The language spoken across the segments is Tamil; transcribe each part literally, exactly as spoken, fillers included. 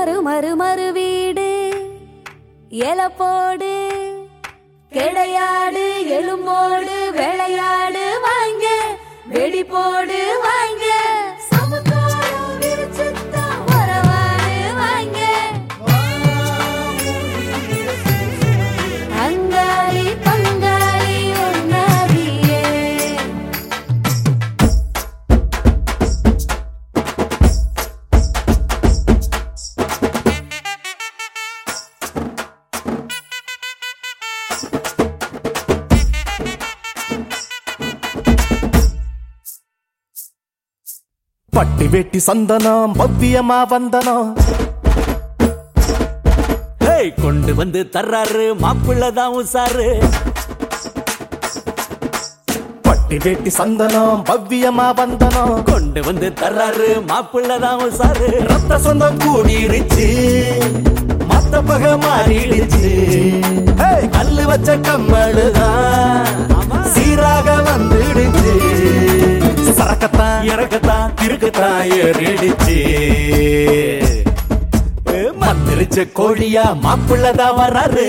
மறு மறு மறு வீடு எலப்போடு கிடையாடு எலும்போடு விளையாடு வாங்க வெடி போடு வாங்க பட்டி வெட்டி சந்தனம் பவ்யமா வந்தனம் கொண்டு வந்து தர்றாரு மாப்பிள்ளதான் உசாரு. பட்டி வெட்டி சந்தனம் பவ்யமா வந்தனம் கொண்டு வந்து தர்றாரு மாப்பிள்ளதான் உசாரு. ரத்த சொந்தம் கூடிருச்சு மத்த பக மாறிடுச்சு. கல்லு வச்ச கம்மழுதான் சீராக வந்துடுச்சு. சரக்கத்தான் இறக்கத்தான் திருக்கத்தான் ஏறிடுச்சு. மந்திரிச்ச கோழியா மாப்பிள்ளதான் வர்றாரு.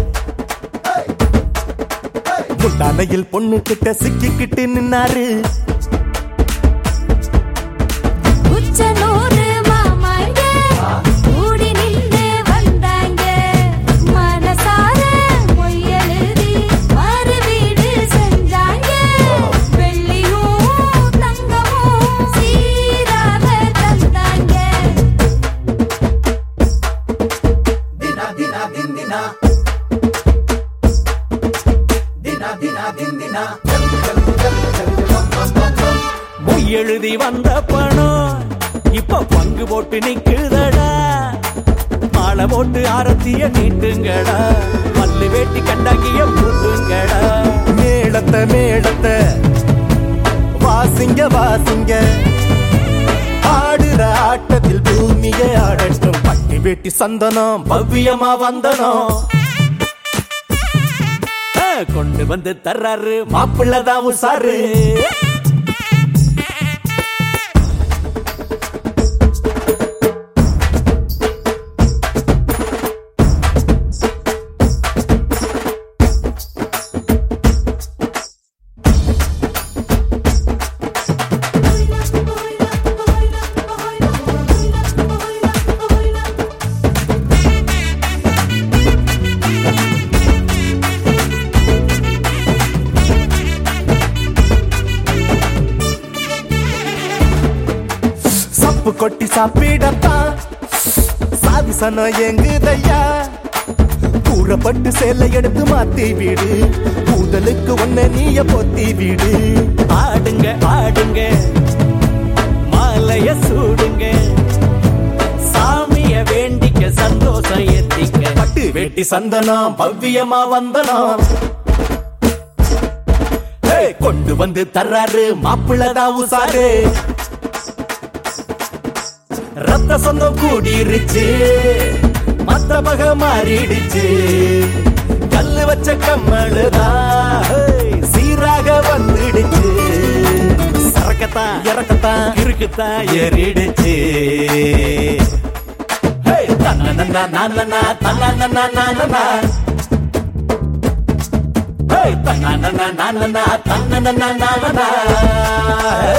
முட்டானையில் பொண்ணு கிட்ட சிக்கிக்கிட்டு நின்னாரு. எழுதி வந்த பணம் இப்ப பங்கு போட்டு நிக்குதடா. மாலை போட்டு ஆரத்திய நீட்டுங்கடா. மல்லு வேட்டி கண்டாங்கிய பூட்டுங்கடா. மேளத்தை மேளத்தை வாசிங்க வாசிங்க. ஆடுற ஆட்டத்தில் பூமிய ஆடட்டும். பட்டி வேட்டி சந்தனம் பவ்யமா வந்தனம் கொண்டு வந்து தர்றாரு மாப்பிள்ளதான் உசாரு. கொட்டி சாப்பிடத்தான் சாதிசனம் எங்குதையா. கூறப்பட்டு சேலை எடுத்து மாத்தி வீடு. கூதலுக்கு ஒன்ன நீய பொத்தி வீடு. ஆடுங்க ஆடுங்க மாலைய சூடுங்க. சாமிய வேண்டிக்க சந்தோஷம் ஏத்திக்க. பட்டு வேட்டி சந்தனம் பவ்யமா வந்தனம் கொண்டு வந்து தர்றாரு மாப்பிள்ளதான் உசாரு. ரத்த சொந்தம் கூடிருச்சு மத்த பக மாறிடுச்சு. கல்லு வச்ச கம்மழுதான் சீராக வந்துடுச்சு. சரக்கத்தான் இறக்கத்தான் இருக்குத்தான் ஏறிடுச்சு. தன்னன்னா நானனா தன்னன்னா நானனா தன்னன்னா நானனா தன்னன்னா நானனா